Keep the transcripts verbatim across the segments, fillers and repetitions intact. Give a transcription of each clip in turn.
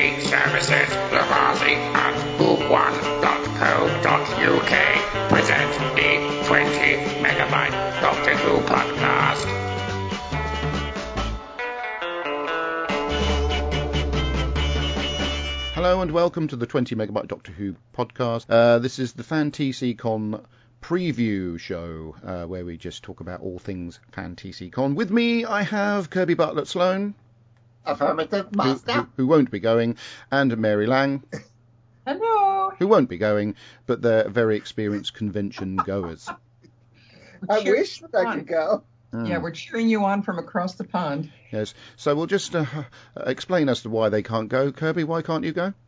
Free services, Lavazi and who one dot co dot U K present the twenty megabyte Doctor Who podcast. Hello and welcome to the twenty megabyte Doctor Who podcast. Uh, this is the FanTCCon preview show uh, where we just talk about all things FanTCCon. With me I have Kirby Bartlett Sloan. Affirmative, master. Who, who, who won't be going, and Mary Lang. Hello. Who won't be going, but they're very experienced convention goers. I wish that I could go. Mm. Yeah, we're cheering you on from across the pond. Yes, so we'll just uh, explain as to why they can't go. Kirby, why can't you go?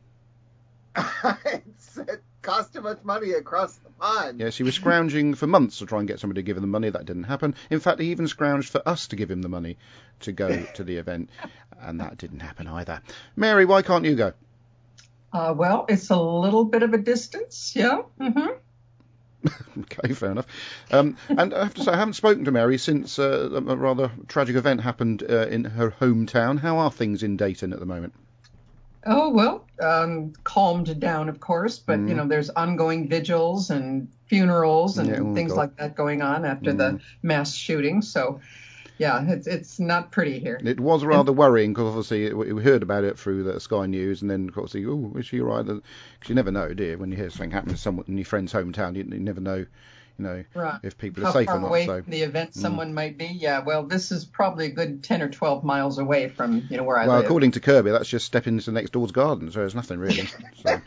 It's, it costs too much money across the pond. Yes, he was scrounging for months to try and get somebody to give him the money. That didn't happen. In fact, he even scrounged for us to give him the money to go to the event, and that didn't happen either. Mary, why can't you go? Uh, well, it's a little bit of a distance, yeah. Mm-hmm. Okay, fair enough. Um, and I have to say, I haven't spoken to Mary since uh, a rather tragic event happened uh, in her hometown. How are things in Dayton at the moment? Oh, well, um, calmed down, of course, but, Mm. you know, there's ongoing vigils and funerals and Yeah, oh, things God. like that going on after Mm. the mass shooting. So, yeah, it's it's not pretty here. It was rather worrying because obviously we we heard about it through the Sky News, and then obviously, oh, is she right? Because you never know, do you? When you hear something happen to someone in your friend's hometown, you, you never know, you know, Right. if people are How safe far or not. away So, from the event mm. someone might be. Yeah, well, this is probably a good ten or twelve miles away from, you know, where I well, live. according to Kirby, that's just stepping into next door's garden, so there's nothing really. So,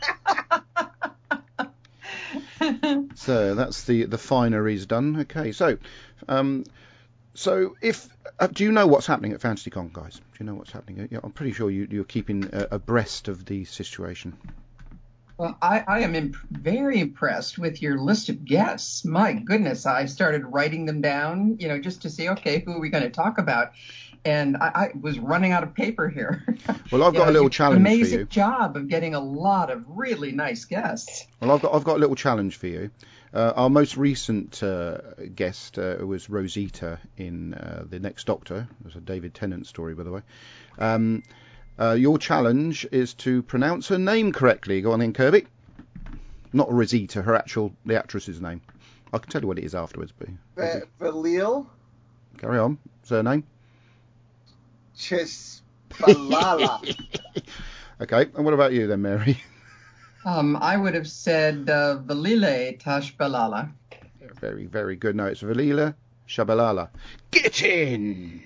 so that's the the fineries done. Okay, so, um, so if uh, do you know what's happening at FantasyCon, guys? Do you know what's happening? Yeah, I'm pretty sure you you're keeping uh, abreast of the situation. Well, I, I am imp- very impressed with your list of guests. My goodness, I started writing them down, you know, just to see, okay, who are we going to talk about? And I, I was running out of paper here. Well, I've You got know, a little you- challenge for Amazing you. job of getting a lot of really nice guests. Well, I've got I've got a little challenge for you. Uh, our most recent uh, guest uh, was Rosita in uh, The Next Doctor. It was a David Tennant story, by the way. Um, uh, your challenge is to pronounce her name correctly. Go on then, Kirby. Not Rosita, her actual the actress's name. I can tell you what it is afterwards. But Va- Valil carry on. Surname. Chisbalala. Okay. And what about you then, Mary? Um, I would have said uh, Valile Tashbalala. Very, very good. No, it's Valila Shabalala. Get in!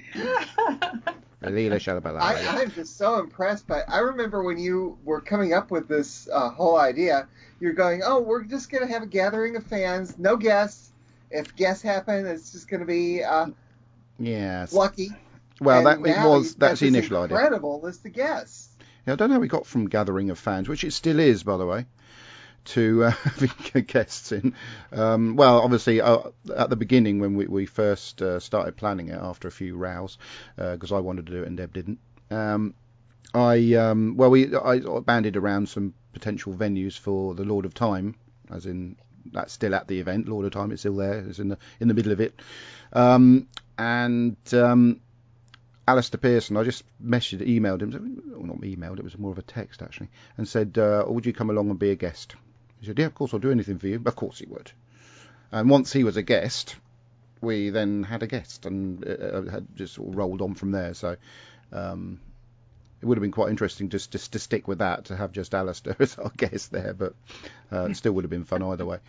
Valila Shabalala. I, yeah. I'm just so impressed by. I remember when you were coming up with this uh, whole idea. You're going, oh, we're just gonna have a gathering of fans, no guests. If guests happen, it's just gonna be uh, Yes. lucky. Well, And that it now was you've got that's the this initial idea. incredible list of guests. Yeah, I don't know how we got from gathering of fans, which it still is, by the way, to uh, having guests in. Um, well, obviously, uh, at the beginning when we, we first uh, started planning it, after a few rows, because uh, I wanted to do it and Deb didn't. Um, I um, well, we I banded around some potential venues for the Lord of Time, as in that's still at the event. Lord of Time is still there. It's in the in the middle of it, um, and. Um, Alistair Pearson, I just messaged, emailed him, well, not emailed, it was more of a text actually, and said, uh, would you come along and be a guest? He said, yeah, of course, I'll do anything for you. Of course he would. And once he was a guest, we then had a guest, and uh, had just sort of rolled on from there. So um, it would have been quite interesting just, just to stick with that, to have just Alistair as our guest there, but uh, it still would have been fun either way.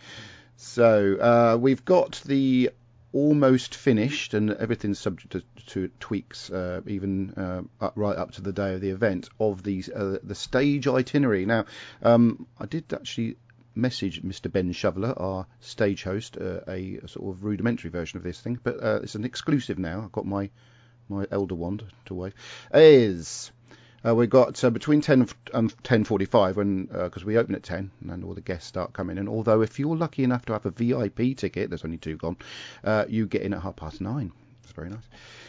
So uh, we've got the almost finished, and everything's subject to, to tweaks, uh, even uh, up, right up to the day of the event, of the uh, the stage itinerary. Now, um, I did actually message Mister Ben Shoveler, our stage host, uh, a, a sort of rudimentary version of this thing, but uh, it's an exclusive now. I've got my my elder wand to wave. Is Uh, we've got uh, between ten and ten forty-five, when because uh, we open at ten and all the guests start coming in. Although if you're lucky enough to have a V I P ticket, there's only two gone, uh, you get in at half past nine. That's very nice.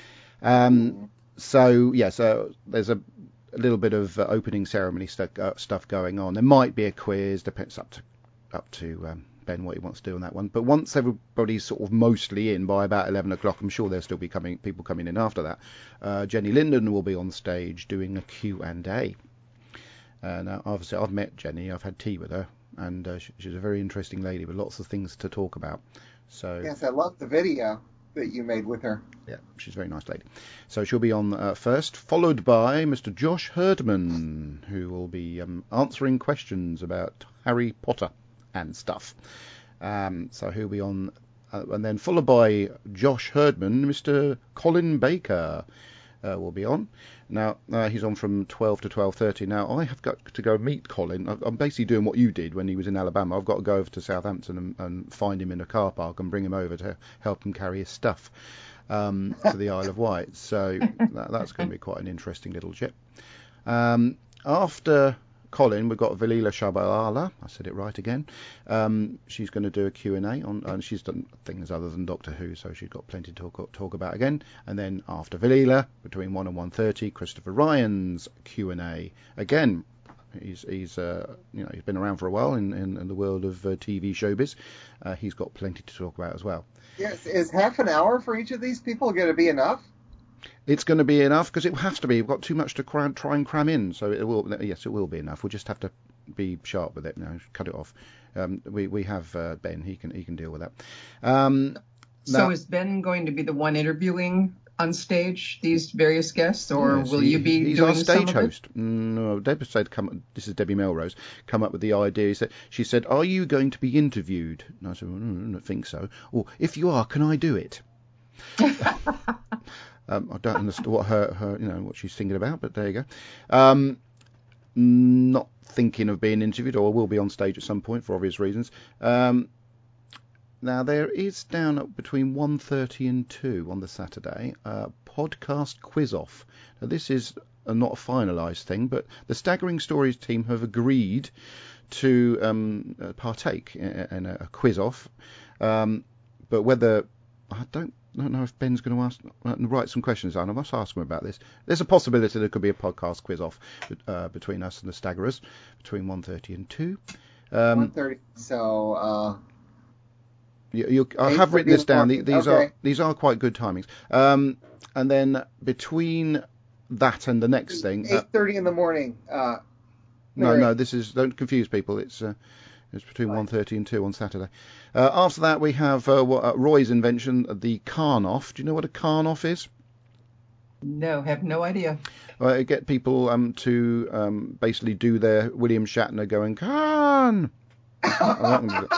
Um, so yeah, so there's a, a little bit of uh, opening ceremony st- uh, stuff going on. There might be a quiz, depends up to up to um, Ben what he wants to do on that one. But once everybody's sort of mostly in by about eleven o'clock, I'm sure there'll still be coming people coming in after that. Uh, Jenny Linden will be on stage doing a Q and A. Uh, now, obviously, I've met Jenny. I've had tea with her, and uh, she, she's a very interesting lady with lots of things to talk about. So Yes, I love the video that you made with her. yeah, she's a very nice lady. So she'll be on uh, first, followed by Mister Josh Herdman, who will be um, answering questions about Harry Potter and stuff. Um, so he'll be on, uh, and then followed by Josh Herdman, Mister Colin Baker uh, will be on. Now uh, he's on from twelve to twelve thirty. Now I have got to go meet Colin. I'm basically doing what you did when he was in Alabama. I've got to go over to Southampton and, and find him in a car park and bring him over to help him carry his stuff um, to the Isle of Wight. So that, that's going to be quite an interesting little trip. Um, after Colin, we've got Valila Shabalala. I said it right again. Um, she's going to do a Q and A on, and she's done things other than Doctor Who, so she's got plenty to talk, talk about again. And then after Valila, between one and one thirty, Christopher Ryan's Q and A again. He's he's uh, you know he's been around for a while in, in, in the world of uh, T V showbiz. Uh, he's got plenty to talk about as well. Yes, is half an hour for each of these people going to be enough? It's going to be enough because it has to be. We've got too much to cram, try and cram in, so it will. Yes, it will be enough. We'll just have to be sharp with it. You know, cut it off. Um, we we have uh, Ben. He can he can deal with that. Um, so now, is Ben going to be the one interviewing on stage these various guests, or yes, will he, you be he's doing our stage some of host. it? No, Debbie said, "Come." This is Debbie Melrose. Come up with the idea. He said, she said, "Are you going to be interviewed?" And I said, well, "I don't think so." Or if you are, can I do it? Um, I don't understand what her, her, you know, what she's thinking about, but there you go. Um, not thinking of being interviewed, or will be on stage at some point for obvious reasons. Um, now there is down at between one thirty and two on the Saturday uh, podcast quiz off. Now this is a, not a finalised thing, but the Staggering Stories team have agreed to um, uh, partake in, in a, a quiz off. Um, but whether I don't. I don't know if Ben's going to ask, uh, write some questions down. I must ask him about this. There's a possibility there could be a podcast quiz off uh, between us and the Staggerers between one thirty and two. Um, one thirty. So uh, you, you, I have written this down. These okay. are these are quite good timings. Um, and then between that and the next thing, eight thirty uh, in the morning. Uh, no, no, this is don't confuse people. It's uh, it's between one thirty and two on Saturday. Uh, after that, we have uh, what, uh, Roy's invention, the Carnoff. Do you know what a Carnoff is? No, have no idea. Well, it get people um, to um, basically do their William Shatner going, Carn! uh,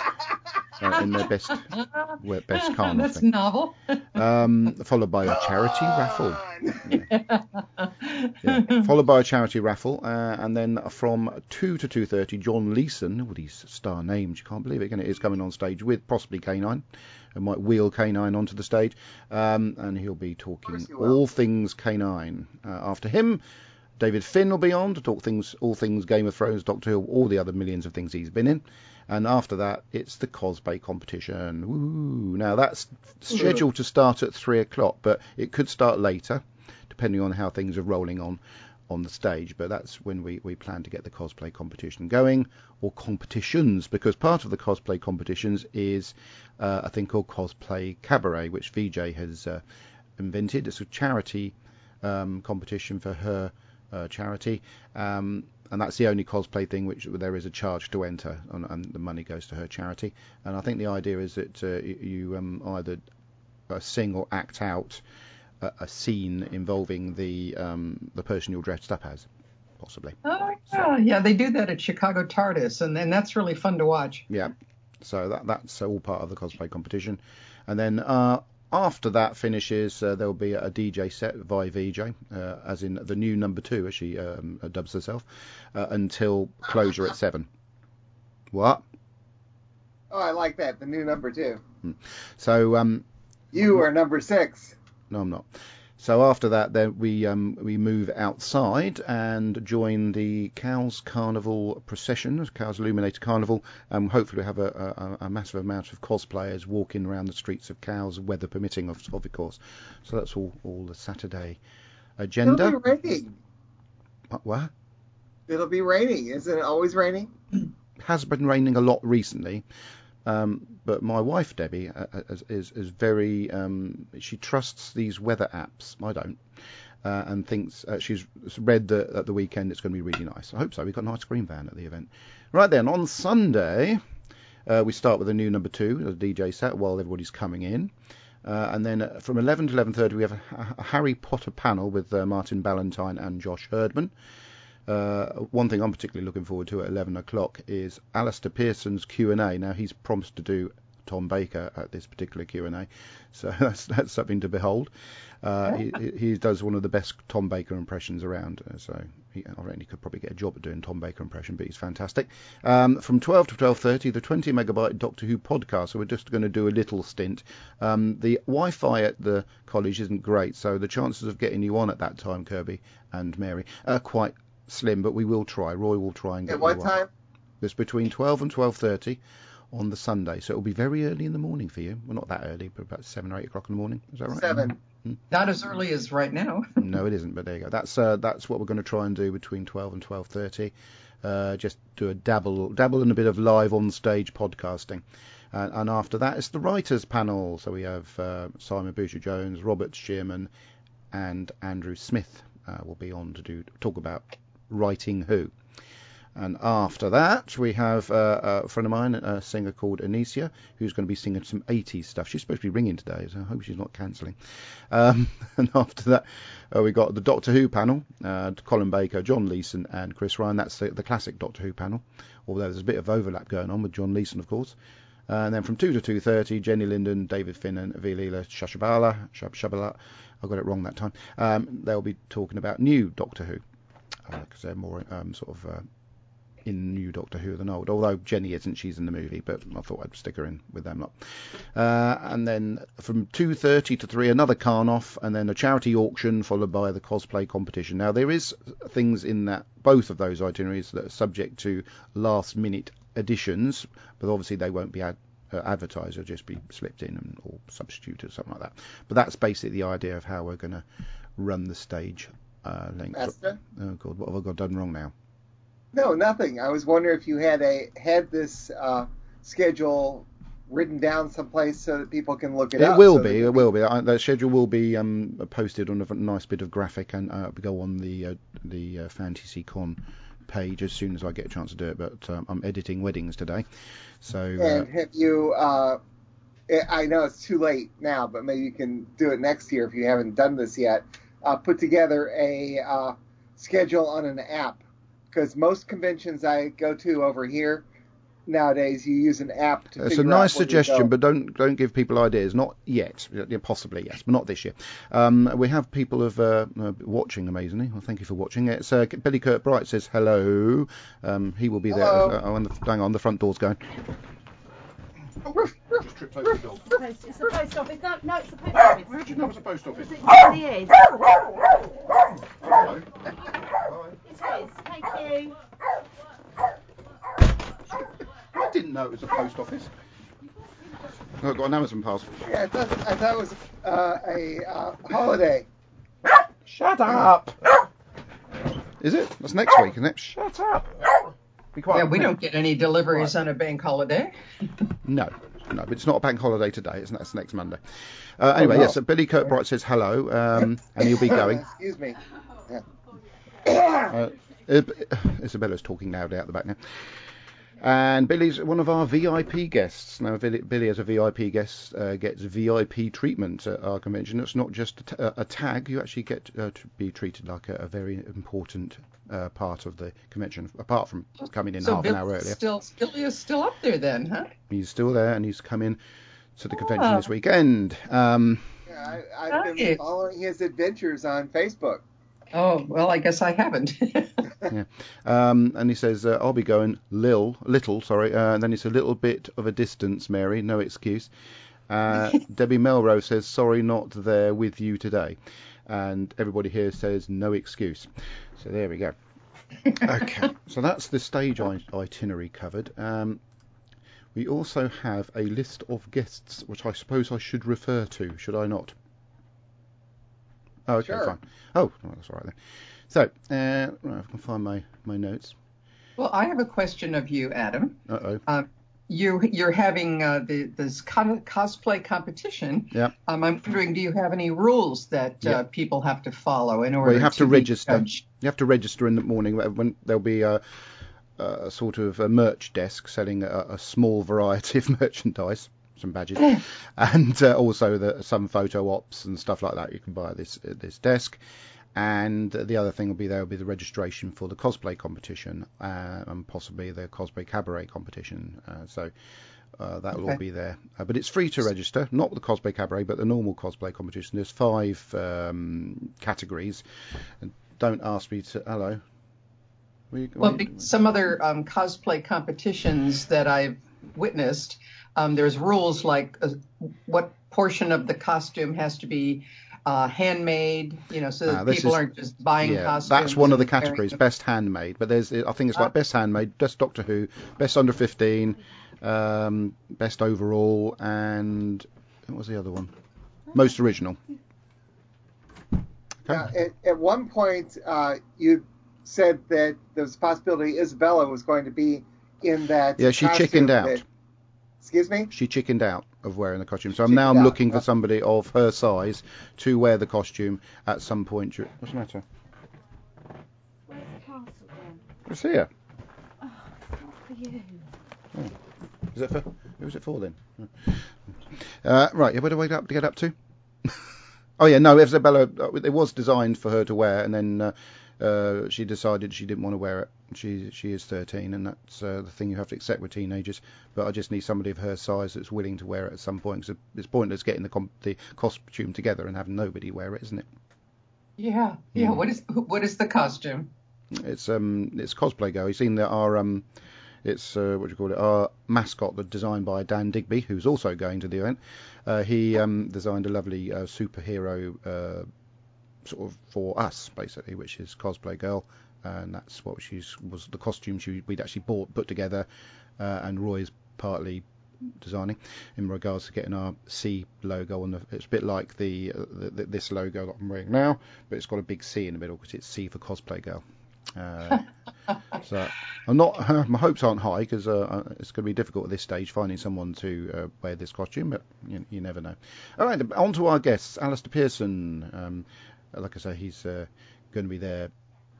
in their best best Carnoff That's thing. novel. Um, followed by a charity raffle. Yeah. Yeah. Followed by a charity raffle, uh, and then from two to two thirty, John Leeson, all these star names, you can't believe it, again, it is coming on stage with possibly K nine, and might wheel K nine onto the stage, um, and he'll be talking he will. all things K nine. Uh, after him, David Finn will be on to talk things, all things Game of Thrones, Doctor Who, all the other millions of things he's been in. And after that, it's the cosplay competition. Ooh. Now, that's scheduled to start at three o'clock, but it could start later, depending on how things are rolling on on the stage. But that's when we, we plan to get the cosplay competition going, or competitions, because part of the cosplay competitions is uh, a thing called Cosplay Cabaret, which V J has uh, invented. It's a charity um, competition for her uh, charity. Um, And that's the only cosplay thing which there is a charge to enter, and, and the money goes to her charity. And I think the idea is that uh, you um, either uh, sing or act out a, a scene involving the um, the person you're dressed up as, possibly. Oh, yeah. Yeah, they do that at Chicago TARDIS, and, and that's really fun to watch. Yeah. So that that's all part of the cosplay competition. And then uh, after that finishes, uh, there'll be a D J set by V J, uh, as in the new number two, as she um, dubs herself, uh, until closure at seven. What? Oh, I like that. The new number two. So um, you are number six. No, I'm not. So after that, then we um, we move outside and join the Cowes Carnival procession, Cowes Illuminated Carnival, and hopefully have a, a, a massive amount of cosplayers walking around the streets of Cowes, weather permitting, of, of course. So that's all, all the Saturday agenda. It'll be raining. What? It'll be raining. Isn't it always raining? It has been raining a lot recently. Um, but my wife, Debbie, uh, is, is very, um, she trusts these weather apps. I don't. uh, and thinks uh, she's read that at the weekend it's going to be really nice. I hope so. We've got an ice cream van at the event. Right then, on Sunday, uh, we start with a new number two, a D J set while everybody's coming in. Uh, and then uh, from eleven to eleven thirty, we have a, a Harry Potter panel with uh, Martin Ballantyne and Josh Herdman. Uh, one thing I'm particularly looking forward to at eleven o'clock is Alistair Pearson's Q and A. Now, he's promised to do Tom Baker at this particular Q and A, so that's, that's something to behold. Uh, he, he does one of the best Tom Baker impressions around, uh, so he, I reckon he could probably get a job at doing Tom Baker impression, but he's fantastic. Um, from twelve to twelve thirty, the twenty megabyte Doctor Who podcast, so we're just going to do a little stint. Um, the Wi-Fi at the college isn't great, so the chances of getting you on at that time, Kirby and Mary, are quite slim, but we will try. Roy will try and get At what you time? on. It's between twelve and twelve thirty. On the Sunday, so it'll be very early in the morning for you. Well, not that early, but about seven or eight o'clock in the morning. Is that right? Seven. Mm-hmm. Not as early as right now. No, it isn't. But there you go. That's uh, that's what we're going to try and do between twelve and twelve thirty. Uh, just do a dabble, dabble in a bit of live on stage podcasting, uh, and after that it's the writers panel. So we have uh, Simon Boucher Jones, Robert Shearman, and Andrew Smith uh, will be on to do talk about writing Who. And after that, we have uh, a friend of mine, a singer called Anicia, who's going to be singing some eighties stuff. She's supposed to be ringing today, so I hope she's not cancelling. Um, and after that, uh, we got the Doctor Who panel, uh, Colin Baker, John Leeson, and Chris Ryan. That's the, the classic Doctor Who panel, although there's a bit of overlap going on with John Leeson, of course. Uh, and then from two to two thirty, Jenny Linden, David Finnan, Vilila Shashabala, Shab Shabala, I got it wrong that time. Um, they'll be talking about new Doctor Who, because uh, they're more um, sort of... Uh, in new Doctor Who than old, although Jenny isn't, she's in the movie, but I thought I'd stick her in with them lot. Uh, and then from two thirty to three, another Carn-Off, and then a charity auction followed by the cosplay competition. Now, there is things in that both of those itineraries that are subject to last minute additions, but obviously they won't be ad- uh, advertised, they'll just be slipped in and, or substituted or something like that. But that's basically the idea of how we're going to run the stage uh, length. Master? Oh God, what have I got done wrong now? No, nothing. I was wondering if you had a had this uh, schedule written down someplace so that people can look it, it up. It will so be. It will be. Uh, the schedule will be um, posted on a nice bit of graphic and uh, go on the uh, the uh, FantasyCon page as soon as I get a chance to do it. But um, I'm editing weddings today, so. And uh, have you? Uh, I know it's too late now, but maybe you can do it next year if you haven't done this yet. Uh, put together a uh, schedule on an app. Because most conventions I go to over here nowadays, you use an app to. It's figure a nice out where suggestion, but don't don't give people ideas. Not yet. Possibly yes, but not this year. Um, we have people of uh, uh, watching amazingly. Well, thank you for watching. It's uh, Billy Kirkbright says hello. Um, he will be there. Hello. Uh, on the, hang on, the front door's going. Just tripped over the dog. Post, it's the post office. No, no, it's the post office. Where do you know it's a post office? It really is. Hello. It is. Thank you. I didn't know it was a post office. Oh, I've got an Amazon parcel. Yeah, I thought, I thought it was uh, a uh, holiday. Shut up! Is it? That's next week, isn't it? Shut up! Be quiet. Yeah, we don't get any deliveries on a bank holiday. No, no, but it's not a bank holiday today. It's, it's next Monday. Uh, anyway, Oh, no. yes, so Billy Kirkbright says hello, um, and he'll be going. Excuse me. Uh, Isabella's talking loudly out the back now. And Billy's one of our V I P guests. Now, Billy, Billy as a V I P guest, uh, gets V I P treatment at our convention. It's not just a, t- a tag. You actually get uh, to be treated like a, a very important uh, part of the convention, apart from coming in so half Bill an hour earlier. Still, Billy is still up there then, huh? He's still there, and he's come in to the convention Oh. this weekend. Um, Yeah, I, I've been Nice. following his adventures on Facebook. Oh, well, I guess I haven't. yeah, um, and he says, uh, "I'll be going lil, little, sorry." Uh, and then it's a little bit of a distance, Mary. No excuse. Uh, Debbie Melrose says, "Sorry, not there with you today." And everybody here says, "No excuse." So there we go. Okay, so that's the stage i- itinerary covered. Um, we also have a list of guests, which I suppose I should refer to, should I not? Oh, okay, Sure. fine. Oh, well, that's all right then. So, uh, right, I can find my, my notes. Well, I have a question of you, Adam. Uh-oh. Um, you you're having uh, the this co- cosplay competition. Yep. Um, I'm wondering, do you have any rules that uh, Yep. people have to follow in order Well, you have to, be register. judged? You have to register in the morning when there'll be a, a sort of a merch desk selling a, a small variety of merchandise, some badges, and uh, also the, some photo ops and stuff like that you can buy at this at this desk. And the other thing will be there will be the registration for the cosplay competition uh, and possibly the cosplay cabaret competition. Uh, so uh, that will Okay. all be there. Uh, but it's free to register, not the cosplay cabaret, but the normal cosplay competition. There's five um, categories. And don't ask me to. Hello. Were you- Well, were you- be- some other um, cosplay competitions that I've witnessed, um, there's rules like uh, what portion of the costume has to be uh, handmade, you know, so that Ah, this people is- aren't just buying yeah, costumes. that's one of the and wearing categories, them. best handmade. But there's, I think it's like Ah. best handmade, best Doctor Who, best under fifteen, um, best overall, and what was the other one? Most original. Okay. Now, at, at one point, uh, you said that there was a possibility Isabella was going to be in that. Yeah, she costume chickened out. that- excuse me? She chickened out of wearing the costume, so I'm Chickened now I'm out, looking for huh? somebody of her size to wear the costume at some point. dur- What's the matter? Where's the castle then? It's here. Oh, it's not for you. Is it for? Who was it for then? Uh, right, yeah, where do we up to get up to? Oh yeah, no, Isabella. uh, It was designed for her to wear, and then uh, uh, she decided she didn't want to wear it. She she is thirteen, and that's uh, the thing you have to accept with teenagers. But I just need somebody of her size that's willing to wear it at some point. Because it's pointless getting the com- the costume together and having nobody wear it, isn't it? Yeah, yeah. Hmm. What is what is the costume? It's um it's cosplay girl. You've seen that our um it's uh, what do you call it? Our mascot, that designed by Dan Digby, who's also going to the event. Uh, he um designed a lovely uh, superhero uh, sort of for us basically, which is cosplay girl, and that's what she's was the costume she we'd actually bought put together, uh, and Roy's partly designing in regards to getting our C logo on the. It's a bit like the, uh, the, the this logo that I'm wearing now, but it's got a big C in the middle because it's C for cosplay girl. Uh, so I'm not. Uh, my hopes aren't high because uh, it's going to be difficult at this stage finding someone to uh, wear this costume, but you, you never know. All right, on to our guests. Alistair Pearson. Um, like I say, he's uh, going to be there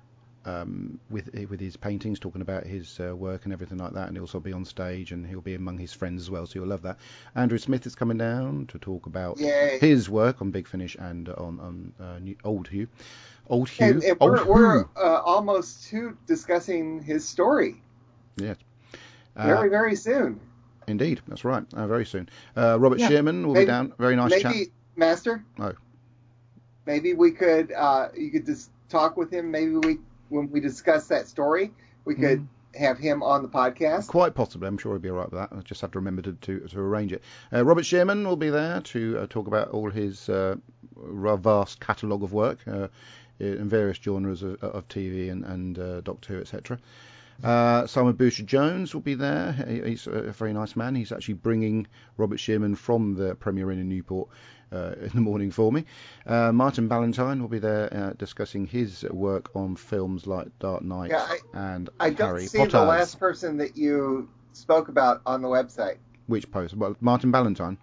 um, with with his paintings, talking about his uh, work and everything like that, and he'll also be on stage, and he'll be among his friends as well, so you'll love that. Andrew Smith is coming down to talk about Yay. his work on Big Finish and on on uh, new, Old Hugh. Old Hugh. And, and Old we're, we're Who. uh, almost to discussing his story Yes. Uh, very, very soon. Indeed, that's right. Uh, very soon. Uh, Robert Yeah. Shearman will Maybe- be down. Very nice maybe, chap. Master. Oh. Maybe we could. Uh, you could just talk with him. Maybe we, when we discuss that story, we could have him on the podcast. Quite possibly. I'm sure he'll be all right with that. I just have to remember to to, to arrange it. Uh, Robert Shearman will be there to uh, talk about all his uh, vast catalogue of work uh, in various genres of, of T V and, and uh, Doctor Who, et cetera. Uh, Simon Boucher-Jones will be there. He, he's a very nice man. He's actually bringing Robert Shearman from the Premier Inn in Newport uh, in the morning for me. Uh, Martin Ballantyne will be there uh, discussing his work on films like Dark Knight Yeah, I- and I don't Harry see Potter. the last person that you spoke about on the website. Which post? Well, Martin Ballantyne.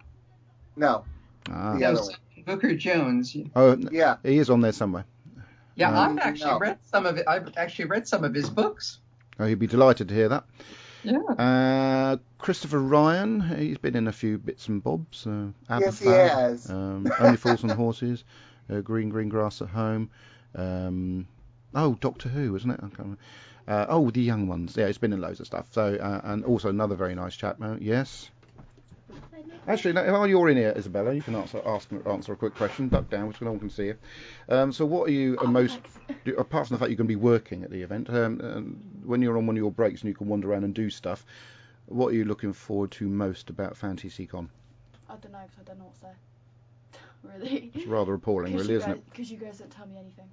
No. Ah. The No, other one. Booker Jones. Oh, n- Yeah. he is on there somewhere. Yeah, Um, I've actually no. read some of it. I've actually read some of his books. Oh, he'd be delighted to hear that. Yeah. Uh, Christopher Ryan, he's been in a few bits and bobs. Uh, Yes, he Aberfan, has. Um, Only Fools and Horses, uh, Green Green Grass at Home. Um, oh, Doctor Who, isn't it? I can't remember. Uh, oh, The Young Ones. Yeah, he's been in loads of stuff. So, uh, and also another very nice chap. Uh, yes. Actually, no, while you're in here, Isabella, you can answer ask answer a quick question. Duck down, which no one can see you. Um, so, what are you uh, most, do, apart from the fact you're going to be working at the event, um, um, when you're on one of your breaks and you can wander around and do stuff, what are you looking forward to most about FantasyCon? I don't know because I don't know what's there. Really. It's rather appalling, Because really, you isn't guys, it? Because you guys don't tell me anything.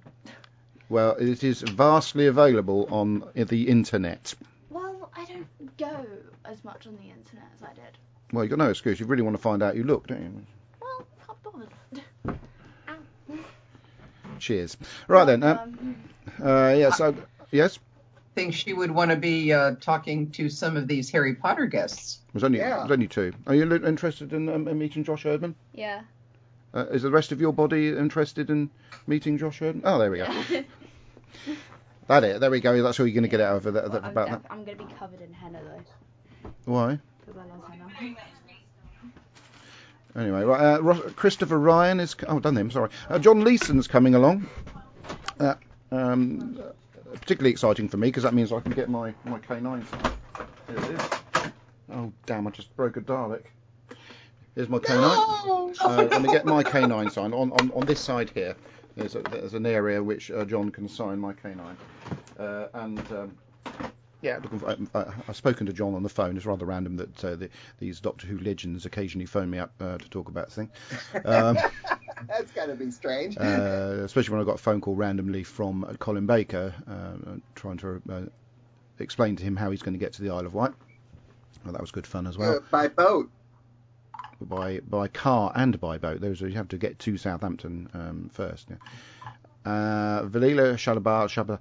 Well, it is vastly available on the internet. Well, I don't go as much on the internet as I did. Well, you've got no excuse. You really want to find out, you look, don't you? Well, can't bother. Ow. Cheers. Right then. Uh, Um, uh, yeah. So yes. think she would want to be uh, talking to some of these Harry Potter guests. There's only, Yeah. there's only two. Are you li- interested in um, meeting Josh Herdman? Yeah. Uh, is the rest of your body interested in meeting Josh Herdman? Oh, there we go. That it. There we go. That's all you're going to get out of it that, Well, that, I'm, about def- that. I'm gonna be covered in henna though, Why? because I love henna. Anyway, right, uh, Ro- Christopher Ryan is. Oh, done them. Sorry. Uh, John Leeson's coming along. Uh, um, uh, particularly exciting for me because that means I can get my my K nine. Here it is. Oh damn! I just broke a Dalek. Here's my K nine. No! Uh, let me get my K nine signed on on, on this side here. There's a, there's an area which uh, John can sign my K nine. Uh, and um, yeah, looking for, uh, I've spoken to John on the phone. It's rather random that uh, the, these Doctor Who legends occasionally phone me up uh, to talk about things. Um, That's got to be strange. uh, especially when I got a phone call randomly from uh, Colin Baker uh, trying to uh, explain to him how he's going to get to the Isle of Wight. Well, that was good fun as well. Uh, by boat. By by car and by boat. Those are, you have to get to Southampton um, first. Yeah. Uh, Valila Shalaba Shaba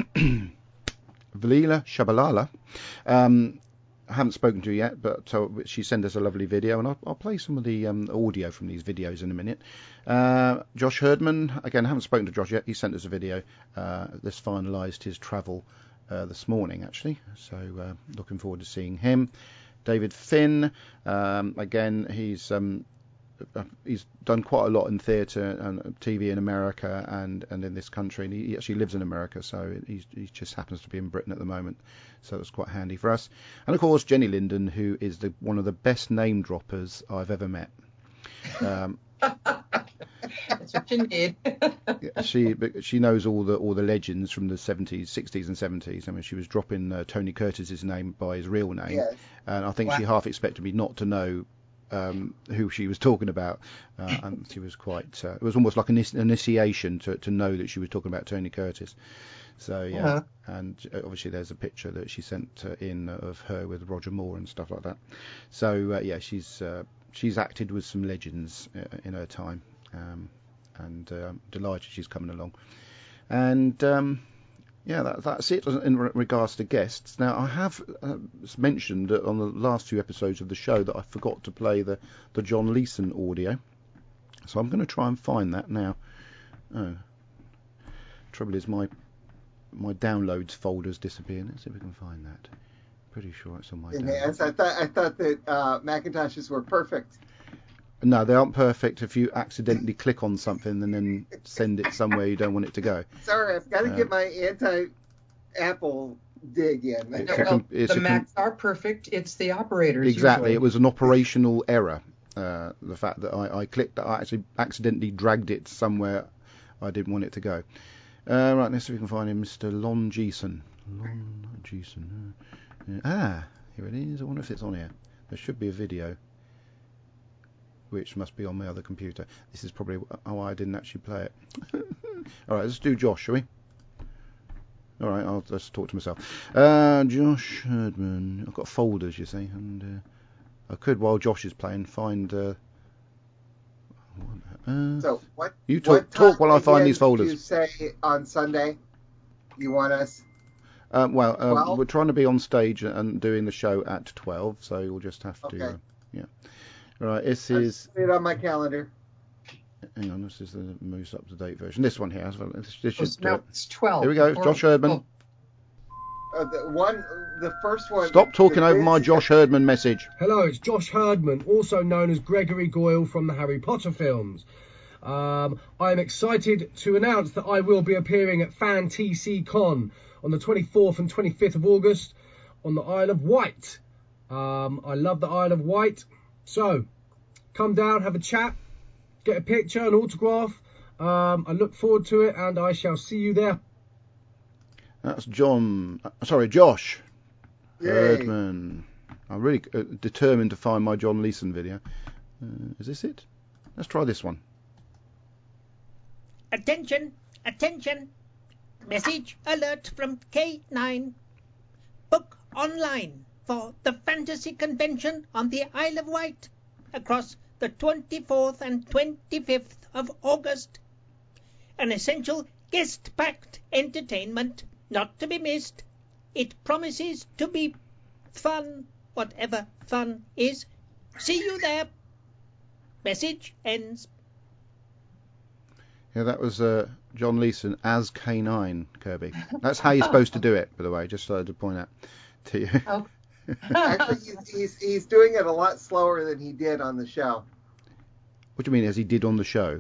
Valila Shabalala. Um, I haven't spoken to her yet, but uh, she sent us a lovely video, and I'll, I'll play some of the um, audio from these videos in a minute. Uh, Josh Herdman, again, I haven't spoken to Josh yet. He sent us a video. Uh, this finalised his travel uh, this morning, actually, so uh, looking forward to seeing him. David Finn, um, again, he's um, he's done quite a lot in theatre and T V in America and, and in this country, and he actually lives in America, so he's, he just happens to be in Britain at the moment, so that's quite handy for us. And of course, Jenny Linden, who is the one of the best name droppers I've ever met. Um, That's what you need. she she knows all the all the legends from the seventies, sixties, and seventies. I mean, she was dropping uh, Tony Curtis's name by his real name, Yes. and I think she Wow. half expected me not to know um, who she was talking about, uh, and she was quite. Uh, it was almost like an init- initiation to to know that she was talking about Tony Curtis. So yeah, Uh-huh. and uh, obviously there's a picture that she sent uh, in of her with Roger Moore and stuff like that. So uh, yeah, she's uh, she's acted with some legends uh, in her time. Um, and uh, I'm delighted she's coming along. And um, yeah, that, that's it in re- regards to guests. Now, I have uh, mentioned that on the last few episodes of the show that I forgot to play the, the John Leeson audio. So I'm going to try and find that now. Oh, trouble is my my downloads folder's disappeared. Let's see if we can find that. Pretty sure it's on my downloads. Yes, I thought I thought that uh, Macintoshes were perfect. No, they aren't perfect if you accidentally click on something and then send it somewhere you don't want it to go. Sorry, I've got to Uh, get my anti-Apple dig in. It's Yeah, a well, com- it's the a com- Macs are perfect. It's the operators. Exactly, usually. it was an operational error. Uh, the fact that I, I clicked, I actually accidentally dragged it somewhere I didn't want it to go. Uh, right, let's see if we can find him, Mister Lon Geeson. Lon Geeson. Uh, ah, here it is. I wonder if it's on here. There should be a video, which must be on my other computer. This is probably oh, I didn't actually play it. All right, let's do Josh, shall we? All right, I'll just talk to myself. Uh, Josh Herdman. I've got folders, you see, and uh, I could, while Josh is playing, find. Uh, what on earth? So what? You what talk- talk time while I find again these folders. did you say on Sunday you want us? Um, well, um, twelve? we're trying to be on stage and doing the show at twelve, so you'll just have to. Okay. Uh, yeah. Right, this I'll is. put it on my calendar. Hang on, this is the most up to date version. This one here as well. This, this Oh, should, now uh, it's twelve. here we go, Before- Josh Herdman. oh, Uh, the one, the first one. Stop talking the over my Liz- Josh Herdman message. Hello, it's Josh Herdman, also known as Gregory Goyle from the Harry Potter films. Um, I'm excited to announce that I will be appearing at Fan T C Con on the twenty-fourth and twenty-fifth of August on the Isle of Wight. Um, I love the Isle of Wight. So, come down, have a chat, get a picture, an autograph. Um, I look forward to it, and I shall see you there. That's John. Uh, sorry, Josh Yay. Herdman. I'm really uh, determined to find my John Leeson video. Uh, is this it? Let's try this one. Attention, attention. Message alert from K nine. Book online for the Fantasy Convention on the Isle of Wight across the twenty-fourth and twenty-fifth of August. An essential guest-packed entertainment not to be missed. It promises to be fun, whatever fun is. See you there. Message ends. Yeah, that was uh, John Leeson as K nine, Kirby. That's how you're supposed to do it, by the way, just so to point out to you. Oh. Actually, he's, he's he's doing it a lot slower than he did on the show. What do you mean, as he did on the show?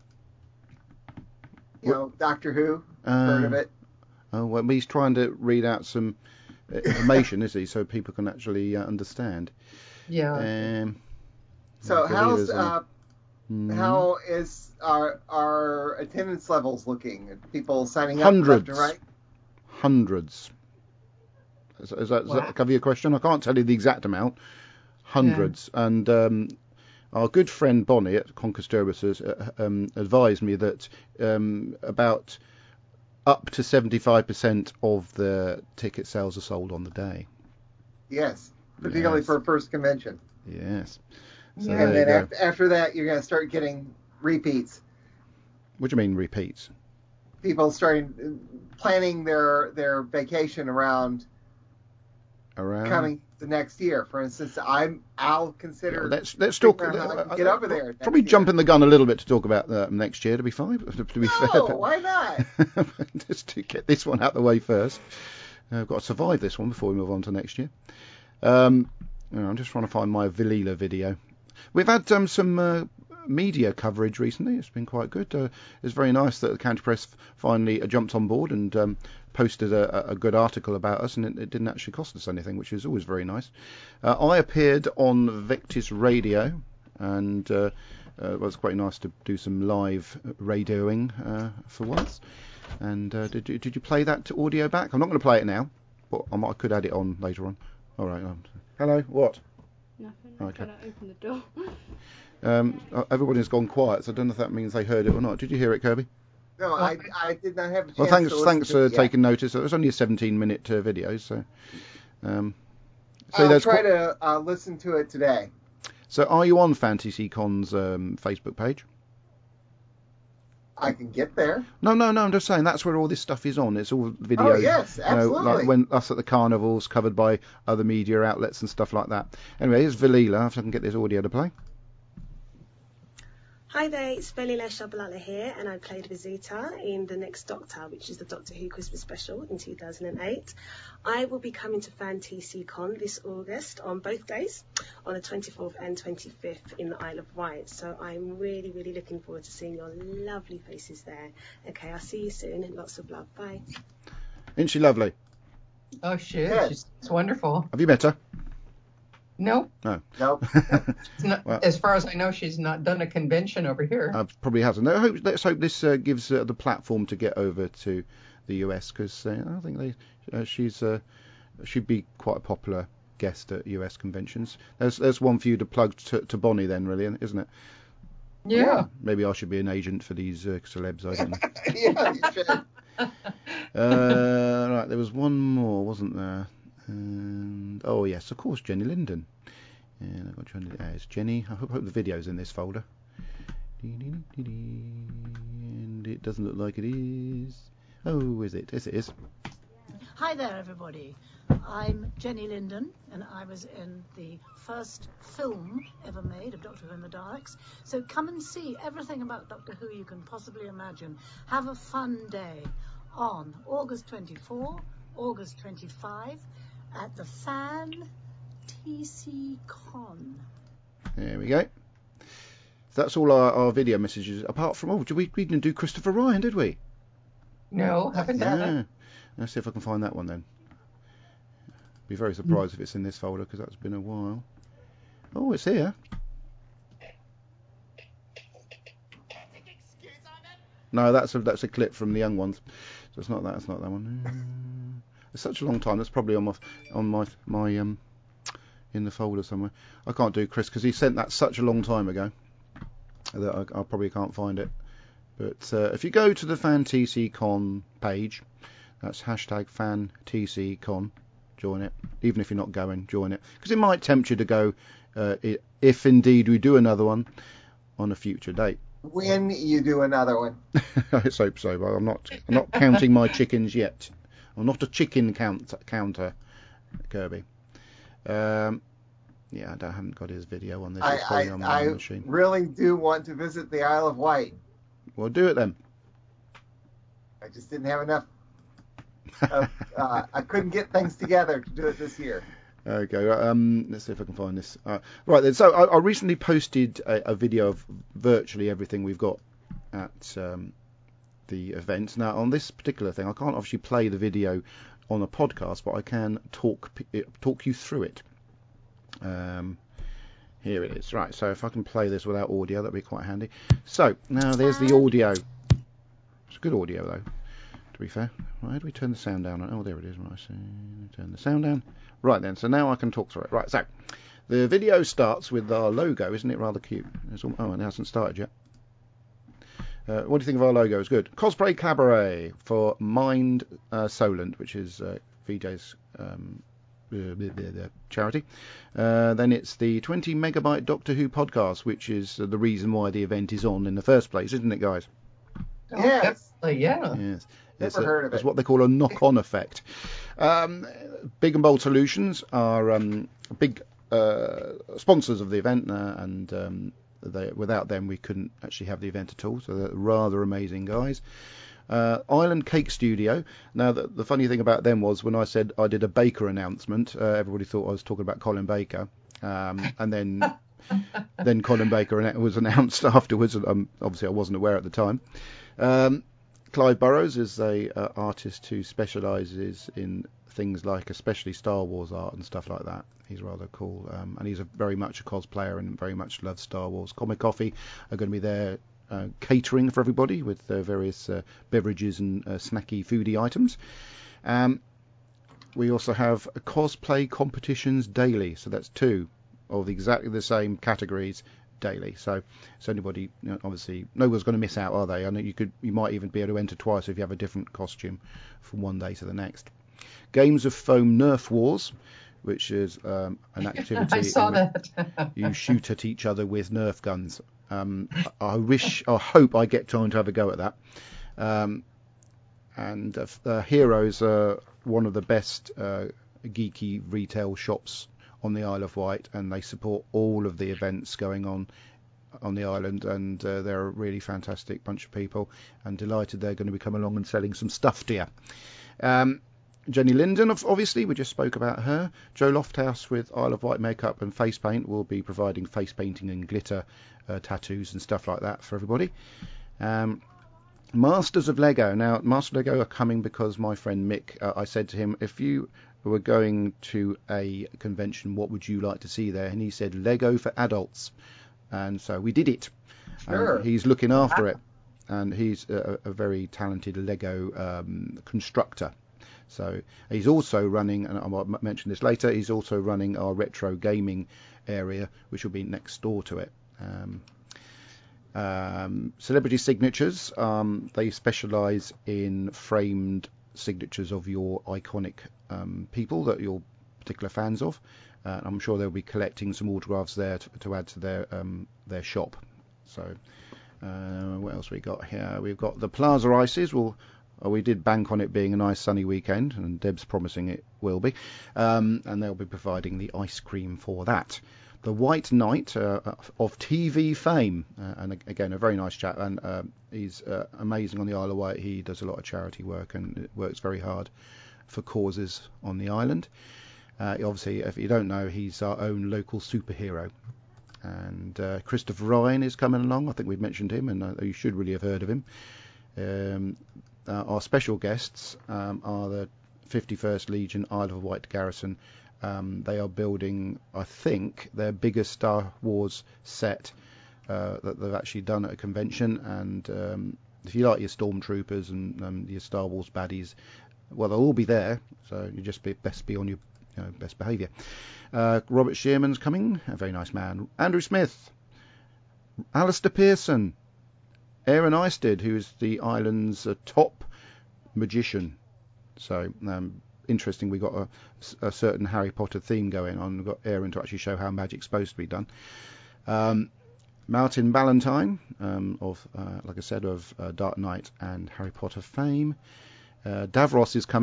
You know, Doctor Who. Uh, Heard of it? Oh, well, he's trying to read out some information, is he, so people can actually uh, understand. Yeah. Um, So how's uh, mm, how is our our attendance levels looking? Are people signing up Hundreds. left and right? Hundreds. Is, is, that, does Wow. that cover your question? I can't tell you the exact amount. Hundreds. And um, our good friend Bonnie at Conquest Services uh, um, advised me that um, about up to seventy-five percent of the ticket sales are sold on the day. Yes, particularly Yes. for a first convention. Yes. So Yeah. there And you then go. after, after that, you're going to start getting repeats. What do you mean repeats? People starting planning their their vacation around Around? coming the next year. For instance, I'm I'll Yeah, consider let's let's talk. figuring out how I uh, can get over there. Probably next jumping the gun a little bit to talk about uh, next year. To be fine. To be year. fair. No, but- why not? Just to get this one out of the way first. Uh, I've got to survive this one before we move on to next year. Um, you know, I'm just trying to find my Velila video. We've had um, some uh, media coverage recently. It's been quite good. Uh, it's very nice that the County Press finally uh, jumped on board and um, posted a, a good article about us, and it, it didn't actually cost us anything, which is always very nice. Uh, I appeared on Vectis Radio, and uh, uh, it was quite nice to do some live radioing uh, for once. And uh, did you did you play that to audio back? I'm not going to play it now, but I, might, I could add it on later on. All right. Um, hello. What? Nothing. Okay. Can I open the door? Um, uh, everybody's gone quiet, so I don't know if that means they heard it or not. Did you hear it, Kirby? No, I I did not have a chance Well, thanks to listen thanks to for it yet. taking notice. It was only a seventeen minute uh, video, so. Um, so I'll there's try qu- to uh, listen to it today. So are you on FantasyCon's um, Facebook page? I can get there. No, no, no. I'm just saying that's where all this stuff is on. It's all videos. Oh yes, You know, absolutely. like when us at the carnivals, covered by other media outlets and stuff like that. Anyway, here's Velila. If I can get this audio to play. Hi there, it's Velila Shabalala here, and I played Visita in The Next Doctor, which is the Doctor Who Christmas special in two thousand eight. I will be coming to FanTCCon this August on both days, on the twenty-fourth and twenty-fifth in the Isle of Wight. So I'm really, really looking forward to seeing your lovely faces there. Okay, I'll see you soon, and lots of love. Bye. Isn't she lovely? Oh, shit. Good. She's it's wonderful. Have you met her? No, No. Nope. it's not, Well- as far as I know, she's not done a convention over here. Uh, probably hasn't. I hope, let's hope this uh, gives uh, the platform to get over to the U S, because uh, I think they uh, she's uh, she'd be quite a popular guest at U S conventions. There's there's one for you to plug to, to Bonnie then, really, isn't it? yeah. Maybe I should be an agent for these uh, celebs. I don't know. Yeah, you should. uh, right, there was one more, wasn't there? And oh yes, of course, Jenny Linden. And I've got Jenny. Uh, it's Jenny. I hope, hope the video's in this folder. And it doesn't look like it is. Oh, is it? Yes, it is. Hi there, everybody. I'm Jenny Linden, and I was in the first film ever made of Doctor Who and the Daleks. So come and see everything about Doctor Who you can possibly imagine. Have a fun day on August twenty-fourth, August twenty-fifth at the Fan T C Con. There we go. So that's all our, our video messages. Apart from, oh, did we, we didn't do Christopher Ryan, did we? No, haven't done that. Yeah. Let's see if I can find that one then. Be very surprised if it's in this folder, because that's been a while. Oh, it's here. No, that's a that's a clip from the young ones. So it's not that. It's not that one. It's such a long time. That's probably on my on my my um in the folder somewhere. I can't do Chris because he sent that such a long time ago that I, I probably can't find it. But uh, if you go to the FanTCCon page, that's hashtag FanTCCon, join it. Even if you're not going, join it, because it might tempt you to go uh, if indeed we do another one on a future date. When you do another one. Let's hope so, but I'm not I'm not counting my chickens yet. Or not a chicken count, counter, Kirby. Um, yeah, I, don't, I haven't got his video on this. It's I, probably I, on my I machine. really do want to visit the Isle of Wight. Well, do it then. I just didn't have enough. Of, uh, I couldn't get things together to do it this year. Okay, um, let's see if I can find this. Uh, right then, so I, I recently posted a, a video of virtually everything we've got at um, the event. Now, on this particular thing, I can't obviously play the video on a podcast, but I can talk talk you through it. Um, here it is. Right, so if I can play this without audio, that'd be quite handy. So, now there's the audio. It's good audio, though, to be fair. Right, do we turn the sound down? Oh, there it is. Right, so turn the sound down. Right then, so now I can talk through it. Right, so the video starts with our logo, isn't it rather cute? It's all, oh, it hasn't started yet. Uh, what do you think of our logo? It's good. Cosplay Cabaret for Mind uh, Solent, which is uh, V J's um, uh, the, the charity. Uh, then it's the twenty megabyte Doctor Who podcast, which is uh, the reason why the event is on in the first place, isn't it, guys? Yes. Oh, yeah. Yes. Never It's, a, heard of it's it. what they call a knock-on effect. Um, Big and Bold Solutions are um, big uh, sponsors of the event, uh, and um, they, without them we couldn't actually have the event at all. So they're rather amazing guys. Uh, Island Cake Studio. Now, the, the funny thing about them was when I said I did a Baker announcement, uh, everybody thought I was talking about Colin Baker, um, and then then Colin Baker was announced afterwards. And, um, obviously, I wasn't aware at the time. Um, Clive Burrows is a uh, artist who specialises in things like especially Star Wars art and stuff like that. He's rather cool, um, and he's a, very much a cosplayer and very much loves Star Wars. Comic Coffee are going to be there uh, catering for everybody with uh, various uh, beverages and uh, snacky foodie items. Um, we also have cosplay competitions daily, so that's two of exactly the same categories daily. So, so anybody, you know, obviously, no one's going to miss out, are they? I know you could, you might even be able to enter twice if you have a different costume from one day to the next. Games of Foam Nerf Wars, which is um, an activity I saw in that. which you shoot at each other with Nerf guns. Um, I, I wish, I hope I get time to have a go at that. Um, and uh, uh, Heroes are one of the best uh, geeky retail shops on the Isle of Wight, and they support all of the events going on on the island, and uh, they're a really fantastic bunch of people, and delighted they're going to be coming along and selling some stuff to you. Um, Jenny Linden, obviously, we just spoke about her. Joe Lofthouse with Isle of Wight makeup and face paint will be providing face painting and glitter uh, tattoos and stuff like that for everybody. Um, Masters of Lego. Now, Masters of Lego are coming because my friend Mick, uh, I said to him, if you were going to a convention, what would you like to see there? And he said Lego for adults. And so we did it. Sure. And he's looking after it. And he's a, a very talented Lego um, constructor. So he's also running, and I'll mention this later, he's also running our retro gaming area, which will be next door to it. Um, um, Celebrity Signatures, um, they specialise in framed signatures of your iconic um, people that you're particular fans of. Uh, I'm sure they'll be collecting some autographs there to, to add to their um, their shop. So uh, what else we got here? We've got the Plaza Ices. We'll Uh, we did bank on it being a nice sunny weekend, and Deb's promising it will be. Um, and they'll be providing the ice cream for that. The White Knight uh, of T V fame, uh, and again, a very nice chap, and uh, he's uh, amazing on the Isle of Wight. He does a lot of charity work and works very hard for causes on the island. Uh, obviously, if you don't know, he's our own local superhero. And uh, Christopher Ryan is coming along. I think we've mentioned him, and uh, you should really have heard of him. Um, Uh, our special guests um, are the fifty-first Legion Isle of Wight Garrison. Um, they are building, I think, their biggest Star Wars set uh, that they've actually done at a convention. And um, if you like your Stormtroopers and um, your Star Wars baddies, well, they'll all be there. So you just be, best be on your you know, best behaviour. Uh, Robert Shearman's coming, a very nice man. Andrew Smith, Alistair Pearson, Aaron Eisted, who's the island's uh, top magician. So um, interesting, we got a, a certain Harry Potter theme going on. We've got Aaron to actually show how magic's supposed to be done. Um, Martin Ballantyne, um, of uh, like I said, of uh, Dark Knight and Harry Potter fame. Uh, Davros is coming.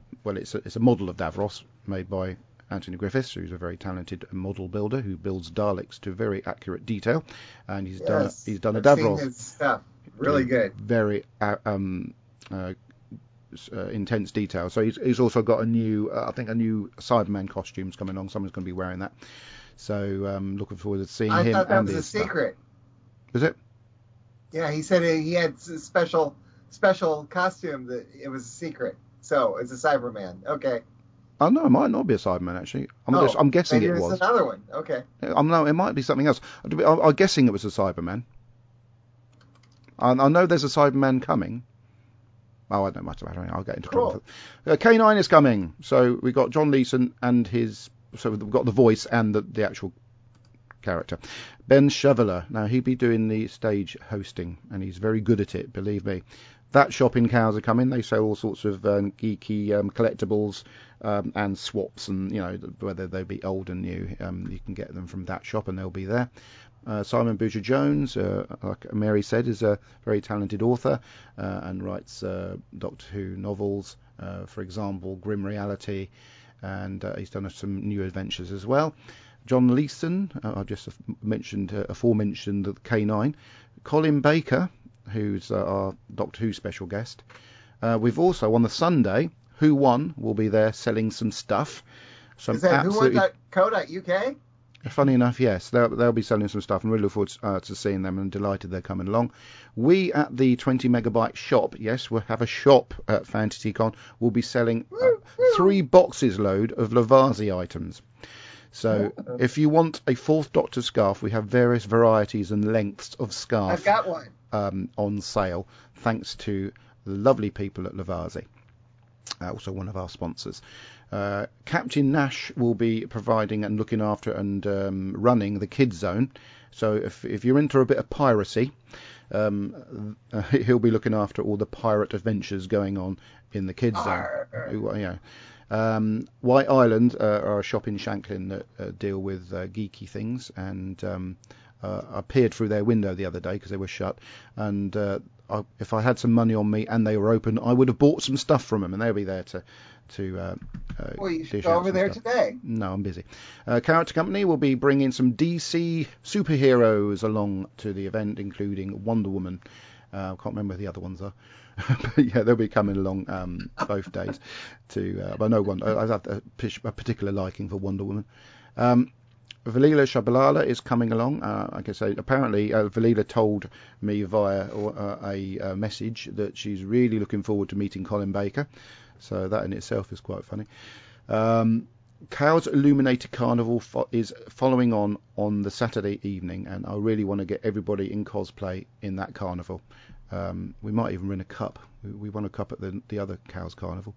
well, it's a, it's a model of Davros made by Anthony Griffiths, who's a very talented model builder who builds Daleks to very accurate detail, and he's Yes, done he's done a I've seen Davros. his stuff. Really to good. Very uh, um, uh, uh, intense detail. So he's, he's also got a new, uh, I think, a new Cyberman costumes coming along. Someone's going to be wearing that. So um, looking forward to seeing I him thought that and was a his stuff. secret. Was it? Yeah, he said he had a special special costume that it was a secret. So it's a Cyberman. Okay. Oh no, it might not be a Cyberman actually. I'm, oh, guess, I'm guessing maybe it it's was. another one. Okay. I'm no, it might be something else. I'm, I'm guessing it was a Cyberman. I, I know there's a Cyberman coming. Oh, I don't know much about it. I'll get into Cool. trouble. Uh, K nine is coming. So we got John Leeson and his. So we've got the voice and the, the actual character. Ben Chevalier. Now he'd be doing the stage hosting, and he's very good at it. Believe me. That shop in Cows are coming. They sell all sorts of um, geeky um, collectibles um, and swaps, and you know whether they be old and new, um, you can get them from that shop, and they'll be there. Uh, Simon Boucher Jones, uh, like Mary said, is a very talented author uh, and writes uh, Doctor Who novels, uh, for example, Grim Reality, and uh, he's done some new adventures as well. John Leeson, uh, I just mentioned, uh, aforementioned the K nine. Colin Baker, who's uh, our Doctor Who special guest. Uh, we've also, on the Sunday, Who Won will be there selling some stuff. Some Is that absolutely, who won dot co dot U K? Funny enough, yes, they'll, they'll be selling some stuff, and really look forward to, uh, to seeing them, and delighted they're coming along. We at the twenty megabyte shop, yes, we'll have a shop at FantasyCon, we'll be selling uh, three boxes load of Lavazi items. So if you want a Fourth Doctor scarf, we have various varieties and lengths of scarf I've got one. Um, on sale, thanks to the lovely people at Lavazi, uh, also one of our sponsors. Uh, Captain Nash will be providing and looking after and um, running the Kids Zone. So if if you're into a bit of piracy, um, uh, he'll be looking after all the pirate adventures going on in the Kids Zone. Who, you know, Um, White Island uh, are a shop in Shanklin that uh, deal with uh, geeky things, and um, uh, I peered through their window the other day because they were shut, and uh, I, if I had some money on me and they were open, I would have bought some stuff from them, and they'll be there to to uh, uh, Well, you should dish go out over some there stuff. today. No, I'm busy. Uh, Character Company will be bringing some D C superheroes along to the event, including Wonder Woman. Uh, I can't remember who the other ones are. But yeah, they'll be coming along um, both days. To, uh, but no one, I have a, a particular liking for Wonder Woman. Um, Valila Shabalala is coming along. Uh, like I say, apparently uh, Valila told me via uh, a, a message that she's really looking forward to meeting Colin Baker. So that in itself is quite funny. Um, Cowes Illuminated Carnival fo- is following on on the Saturday evening, and I really want to get everybody in cosplay in that carnival. Um, we might even win a cup. We, we won a cup at the, the other Cowes Carnival.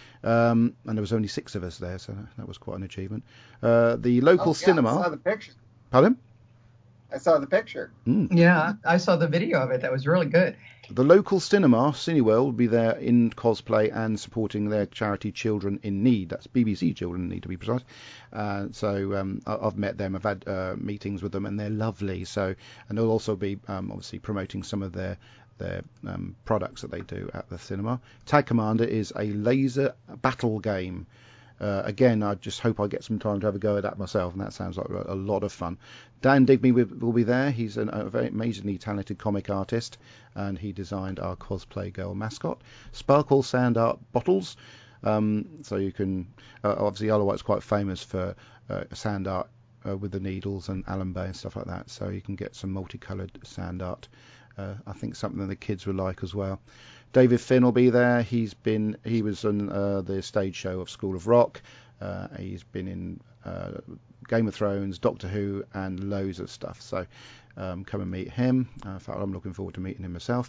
Um, and there was only six of us there, so that was quite an achievement. Uh, the local Oh, yeah, cinema... I saw the picture. Pardon? I saw the picture. Mm. Yeah, I saw the video of it. That was really good. The local cinema, Cineworld, will be there in cosplay and supporting their charity Children in Need. That's B B C Children in Need, to be precise. Uh, so um, I, I've met them. I've had uh, meetings with them, and they're lovely. So, and they'll also be um, obviously promoting some of their their um, products that they do at the cinema. Tag Commander is a laser battle game. Uh, again, I just hope I get some time to have a go at that myself, and that sounds like a, a lot of fun. Dan Digby will, will be there. He's an, a very amazingly talented comic artist, and he designed our cosplay girl mascot. Sparkle Sand Art Bottles. Um, so you can, uh, obviously Isle of Wight's quite famous for uh, sand art uh, with the needles and Allen Bay and stuff like that, so you can get some multicoloured sand art. Uh, I think something the kids would like as well. David Finn will be there. He's been he was on uh, the stage show of School of Rock. Uh, he's been in uh, Game of Thrones, Doctor Who, and loads of stuff. So um, come and meet him. Uh, in fact, I'm looking forward to meeting him myself.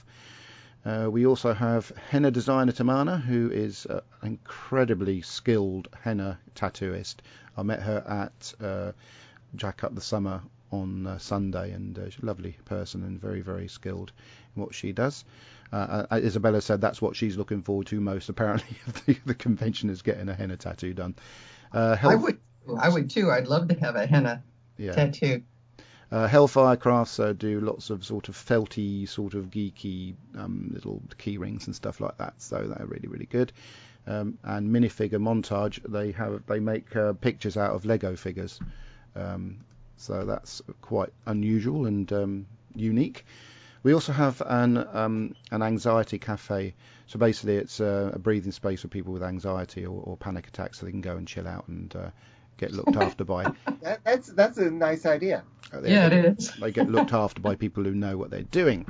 Uh, we also have henna designer Tamana, who is uh, an incredibly skilled henna tattooist. I met her at uh, Jack Up the Summer on uh, Sunday, and uh, she's a lovely person and very, very skilled in what she does. Uh, uh, Isabella said that's what she's looking forward to most, apparently, of the, the convention is getting a henna tattoo done. Uh, health, I would, I would too. I'd love to have a henna yeah. tattoo. Uh, Hellfire Crafts uh, do lots of sort of felty, sort of geeky um, little key rings and stuff like that. So they're really, really good. Um, and Minifigure Montage, they have they make uh, pictures out of Lego figures. Um, so that's quite unusual and um, unique. We also have an um, an anxiety cafe. So basically, it's a, a breathing space for people with anxiety or, or panic attacks, so they can go and chill out and uh, get looked after by. That, that's that's a nice idea. Uh, Yeah, they, it is. They get looked after by people who know what they're doing.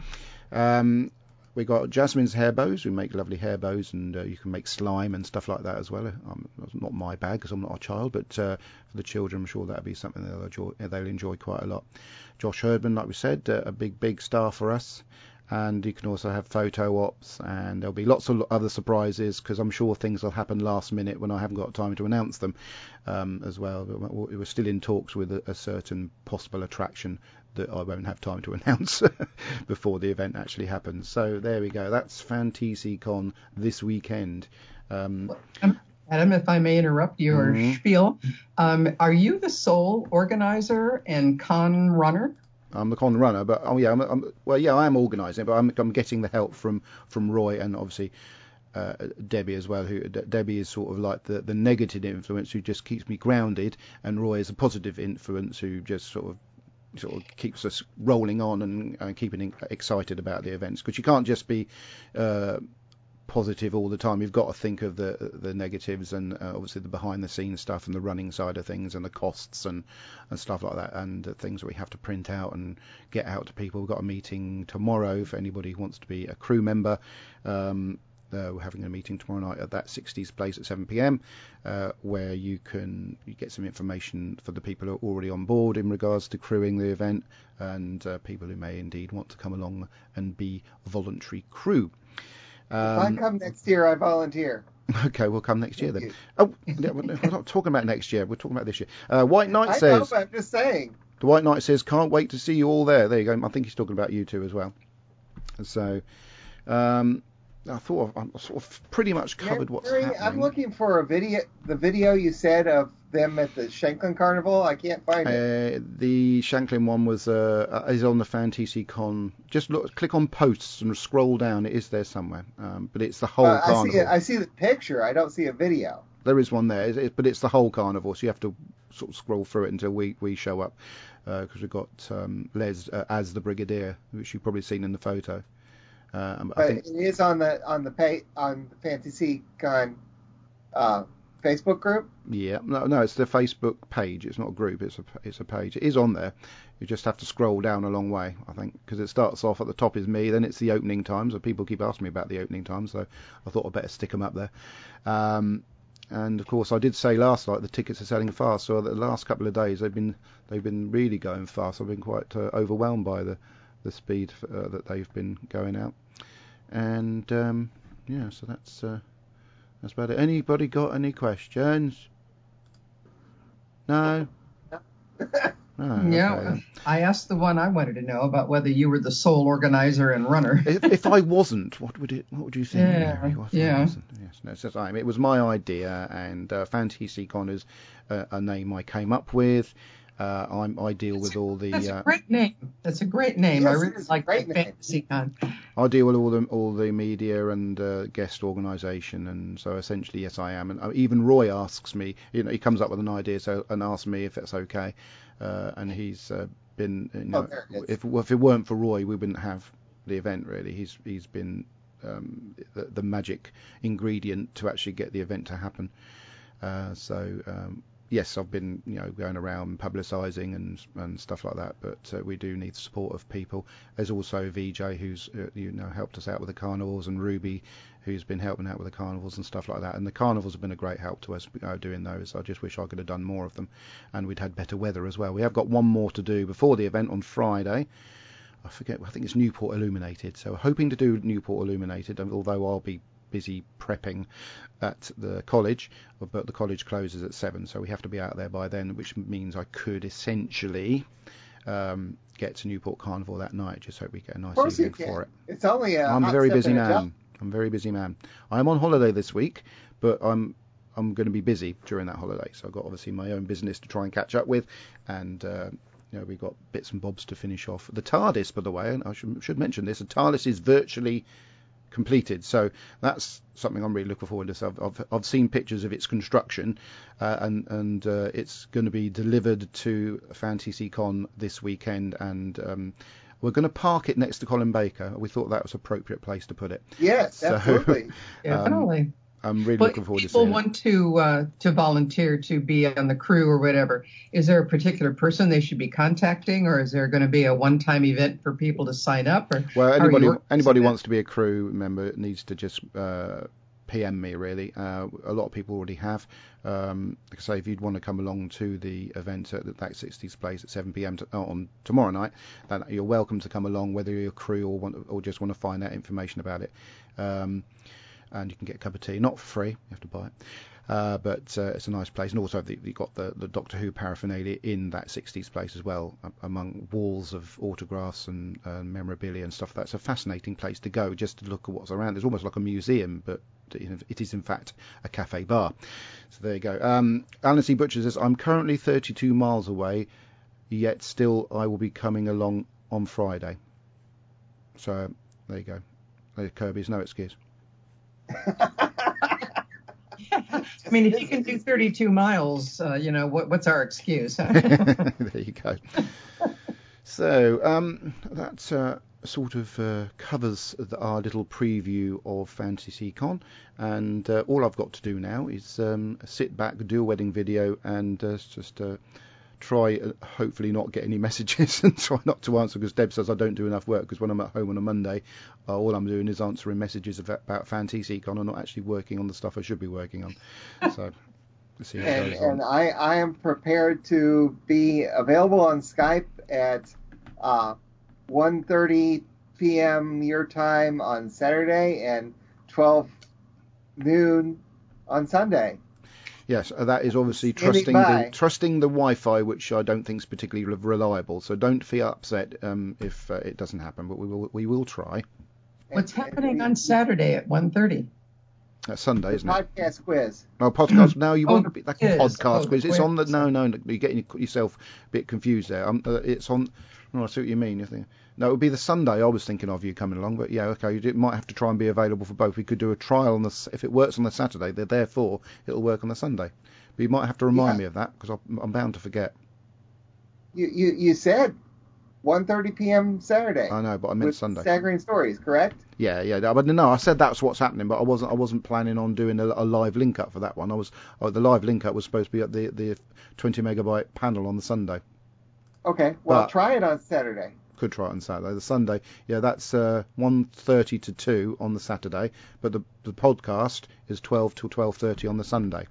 Um, we got Jasmine's hair bows. We make lovely hair bows, and uh, you can make slime and stuff like that as well. Um, it's not my bag because I'm not a child, but uh, for the children, I'm sure that'll be something they'll enjoy. They'll enjoy quite a lot. Josh Herdman, like we said, uh, a big big star for us. And you can also have photo ops, and there'll be lots of other surprises because I'm sure things will happen last minute when I haven't got time to announce them um, as well. We're still in talks with a, a certain possible attraction that I won't have time to announce before the event actually happens. So there we go. That's FanTCCon this weekend. Um, Adam, if I may interrupt your mm-hmm. spiel, um, are you the sole organizer and con runner? I'm the con runner, but oh yeah, I'm, I'm, well yeah, I am organising, but I'm, I'm getting the help from, from Roy and obviously uh, Debbie as well. Who De- Debbie is sort of like the, the negative influence who just keeps me grounded, and Roy is a positive influence who just sort of sort of keeps us rolling on and, and keeping excited about the events. Because you can't just be uh, positive all the time. You've got to think of the the negatives and uh, obviously the behind the scenes stuff and the running side of things and the costs and, and stuff like that, and the things that we have to print out and get out to people. We've got a meeting tomorrow for anybody who wants to be a crew member. Um, uh, we're having a meeting tomorrow night at that sixties place at seven p.m. Uh, where you can you get some information for the people who are already on board in regards to crewing the event, and uh, people who may indeed want to come along and be voluntary crew. Um, if I come next year, I volunteer. Okay, we'll come next year then. Oh, we're not talking about next year. We're talking about this year. Uh, White Knight I says... know, but I'm just saying. The White Knight says, can't wait to see you all there. There you go. I think he's talking about you two as well. So, um, I thought I've, I've sort of pretty much covered what's Mary, happening. I'm looking for a video, the video you said of them at the Shanklin Carnival. I can't find it. Uh, the Shanklin one was uh, is on the FanTCCon. Just look, click on posts and scroll down. It is there somewhere. Um, but it's the whole uh, carnival. I see, it, I see the picture. I don't see a video. There is one there, it, it, but it's the whole carnival, so you have to sort of scroll through it until we, we show up, because uh, we've got um, Les uh, as the Brigadier, which you've probably seen in the photo. Um, but I think it is on the on the pay, on the FanTCCon uh, Facebook group. Yeah, no, no, it's the Facebook page. It's not a group. It's a it's a page. It is on there. You just have to scroll down a long way, I think, because it starts off at the top is me, then it's the opening times. So people keep asking me about the opening times, so I thought I'd better stick them up there. Um, and of course, I did say last night the tickets are selling fast. So the last couple of days they've been they've been really going fast. I've been quite uh, overwhelmed by the the speed uh, that they've been going out. And um, yeah, so that's uh, that's about it. Anybody got any questions? No. No, yeah, okay. I asked the one I wanted to know about whether you were the sole organizer and runner. if, if I wasn't, what would it? What would you think? Yeah, Mary? What yeah. Yes, no, it's just, I mean, it was my idea, and uh, FanTCCon is uh, a name I came up with. Uh, I'm, I deal with all the. That's uh, a great name. That's a great name. Yes, I really it's a like great FanTCCon. I deal with all the all the media and uh, guest organisation, and so essentially, yes, I am. And uh, even Roy asks me, you know, he comes up with an idea, so and asks me if it's okay. Uh, and he's uh, been, you know, Oh, if if it weren't for Roy, we wouldn't have the event really. He's he's been um, the, the magic ingredient to actually get the event to happen. Uh, so. Um, Yes, I've been, you know, going around publicising and and stuff like that, but uh, we do need the support of people. There's also V J who's uh, you know helped us out with the carnivals, and Ruby who's been helping out with the carnivals and stuff like that. And the carnivals have been a great help to us uh, doing those. I just wish I could have done more of them, and we'd had better weather as well. We have got one more to do before the event on Friday. I forget, I think it's Newport Illuminated. So we're hoping to do Newport Illuminated, although I'll be busy prepping at the college, but the college closes at seven, so we have to be out there by then, which means I could essentially um, get to Newport Carnival that night. Just hope we get a nice evening for it. It's only a I'm a hot very step busy and a man. jump. I'm a very busy man. I'm on holiday this week, but I'm I'm going to be busy during that holiday, so I've got obviously my own business to try and catch up with, and uh, you know, we've got bits and bobs to finish off. The TARDIS, by the way, and I should, should mention this, the TARDIS is virtually completed, so that's something I'm really looking forward to. So I've, I've, I've seen pictures of its construction, uh, and and uh, it's going to be delivered to FanTCCon this weekend, and um, we're going to park it next to Colin Baker. We thought that was an appropriate place to put it. Yes, so, absolutely. Definitely. Um, I'm really Well, looking forward to people seeing want it. to uh, to volunteer to be on the crew or whatever. Is there a particular person they should be contacting, or is there going to be a one-time event for people to sign up? Or Well, how are anybody you anybody organizing wants to be a crew member needs to just uh, P M me, really. Uh, a lot of people already have. Um, like I say, if you'd want to come along to the event at the That sixties Place at seven p.m. To, on tomorrow night, then you're welcome to come along, whether you're a crew or want, or just want to find out information about it. Um, and you can get a cup of tea, not for free, you have to buy it. Uh, but uh, it's a nice place, and also the, you've got the, the Doctor Who paraphernalia in That sixties Place as well, among walls of autographs and uh, memorabilia and stuff. That's a fascinating place to go, just to look at what's around. It's almost like a museum, but it is in fact a cafe bar. So there you go. Um, Alan C. Butcher says, I'm currently thirty-two miles away, yet still I will be coming along on Friday. So there you go. There, Kirby's no excuse. I mean, if you can do thirty-two miles, uh, you know, what, what's our excuse? Huh? There you go. So um, that uh, sort of uh, covers the, our little preview of FanTCCon, and uh, all I've got to do now is um, sit back, do a wedding video, and uh, just uh, try, uh, hopefully not get any messages, and try not to answer, because Deb says I don't do enough work, because when I'm at home on a Monday, uh, all I'm doing is answering messages about, about FanTCCon. I'm not actually working on the stuff I should be working on. So let's see how And, it goes on. and I, I am prepared to be available on Skype at uh, one thirty p.m. your time on Saturday and twelve noon on Sunday. Yes, uh, that is obviously Standing trusting by. the trusting the Wi-Fi, which I don't think is particularly re- reliable. So don't feel upset um, if uh, it doesn't happen, but we will we will try. What's And- happening and on Saturday at one thirty? That's Sunday, isn't it? Podcast quiz. No, podcast. No, you Oh, won't be like a it is. podcast Oh, quiz. It's quiz. on the. No, no, no, you're getting yourself a bit confused there. Um, uh, it's on. Oh, I see what you mean. You think, no, it would be the Sunday. I was thinking of you coming along, but yeah, okay. You did, might have to try and be available for both. We could do a trial on the. s- If it works on the Saturday, then therefore it'll work on the Sunday. But you might have to remind Yeah. me of that, because I'm, I'm bound to forget. You, you, you said one thirty p.m. Saturday. I know, but I meant with Sunday. Staggering Stories, correct? Yeah, yeah. no, But no, I said that's what's happening, but I wasn't. I wasn't planning on doing a, a live link up for that one. I was. Oh, the live link up was supposed to be at the the twenty megabyte panel on the Sunday. Okay, well, But- try it on Saturday. Could try it on Saturday. The Sunday, yeah, that's uh, one thirty to two on the Saturday, but the the podcast is twelve till twelve thirty on the Sunday.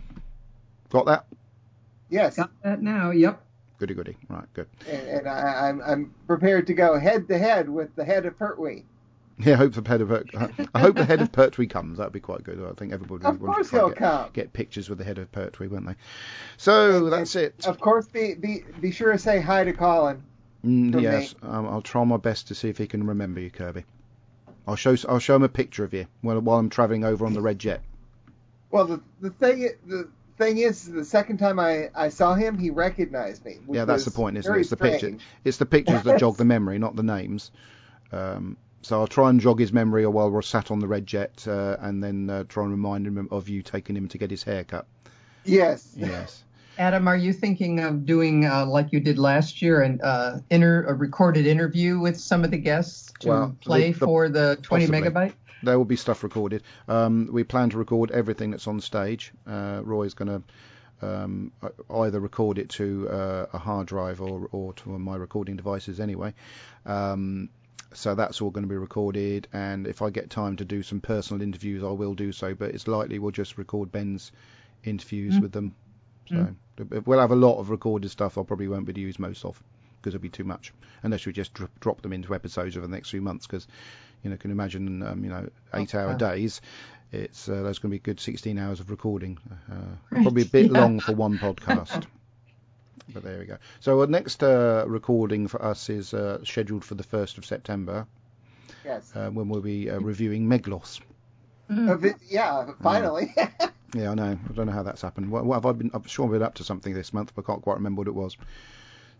Got that? Yes, Got that now? Yep. Goody goody. Right, good. and, and I, I'm I'm prepared to go head to head with the head of Pertwee. Yeah, I hope the head of Pert- I hope the head of Pertwee comes. That'd be quite good. I think everybody Of would course try and he'll get, come. get pictures with the head of Pertwee, won't they? So And- that's it. Of course, be be be sure to say hi to Colin. Mm, from yes, um, I'll try my best to see if he can remember you, Kirby. I'll show I'll show him a picture of you while while I'm travelling over on the Red Jet. Well, the the thing i- the thing is, the second time I, I saw him, he recognized me. which Yeah, that's the was point, isn't it? very It's the picture. strange. It's the pictures that jog the memory, not the names. Um, so I'll try and jog his memory while we're sat on the Red Jet, uh, and then uh, try and remind him of you taking him to get his hair cut. Yes. Yes. Adam, are you thinking of doing uh, like you did last year, an uh, inter a recorded interview with some of the guests to Well, play the- the- for the twenty possibly. megabyte? There will be stuff recorded. Um, we plan to record everything that's on stage. Uh, Roy's going to um, either record it to uh, a hard drive or, or to my recording devices anyway. Um, so that's all going to be recorded, and if I get time to do some personal interviews, I will do so, but it's likely we'll just record Ben's interviews Mm. with them. So Mm. we'll have a lot of recorded stuff I probably won't be able to use most of, because it'll be too much, unless we just dr- drop them into episodes over the next few months, because you know, can imagine, um, you know, eight-hour wow. days. It's uh, there's going to be a good sixteen hours of recording. Uh, Right, probably a bit yeah. long for one podcast. But there we go. So our next uh, recording for us is uh, scheduled for the first of September, Yes. uh, when we'll be uh, reviewing Meglos. A bit- yeah, finally. Yeah, I know. I don't know how that's happened. What, what have I been? I'm sure I've been up to something this month, but I can't quite remember what it was.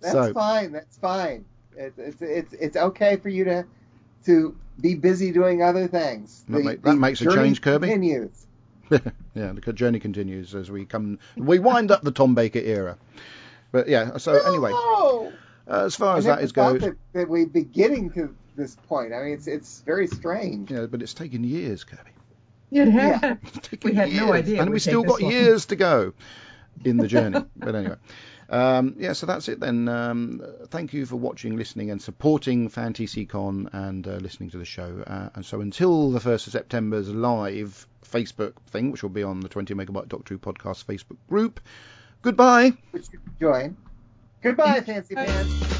That's so, fine. That's fine. It, it's it's it's okay for you to to be busy doing other things. That, The, make, that the makes a journey change, Kirby. Continues. Yeah, the journey continues as we come, we wind up the Tom Baker era. But yeah, so anyway, No! uh, as far I as never that is thought goes, that, that we'd be getting to this point. I mean, it's it's very strange. yeah, but it's taken years, Kirby. Yeah, Yeah. It's taken we had years, no idea. it and would we've take still this got long. years to go in the journey. But anyway, um, yeah, so that's it then. Um, thank you for watching, listening, and supporting FanTCCon and uh, listening to the show. Uh, and so until the first of September's live Facebook thing, which will be on the twenty Megabyte Doctor Who Podcast Facebook group. Goodbye. Which you can join. Goodbye, Fancy Pants.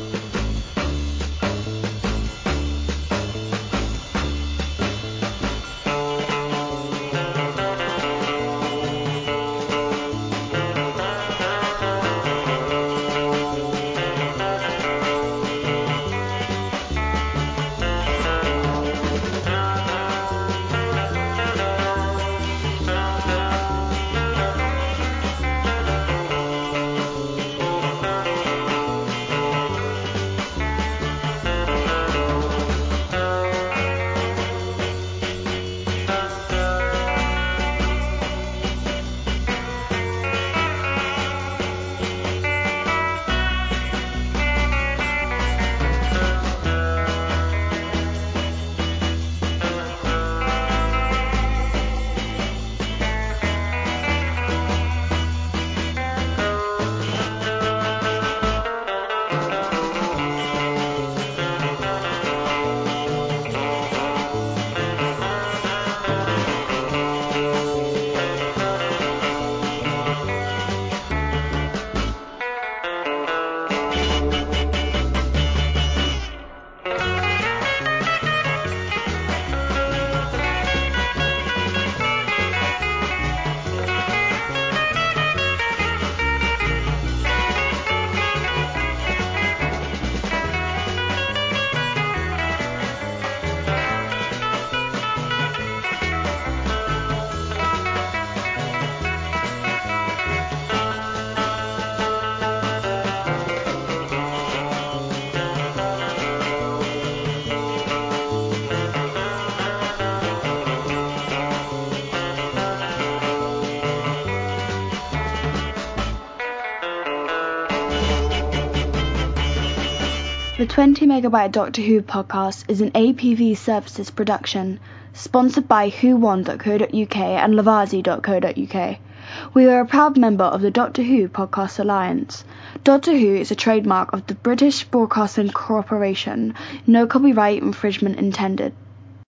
The twenty Megabyte Doctor Who podcast is an A P V Services production, sponsored by who one dot co dot U K and Lavazi dot co dot U K. We are a proud member of the Doctor Who Podcast Alliance. Doctor Who is a trademark of the British Broadcasting Corporation. No copyright infringement intended.